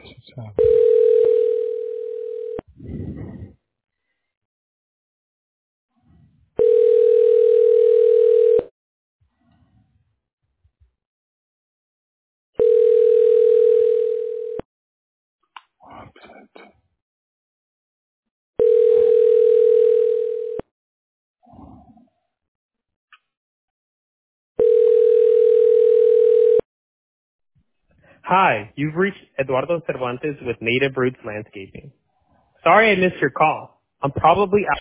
Hi, you've reached Eduardo Cervantes with Native Roots Landscaping. Sorry I missed your call. I'm probably out.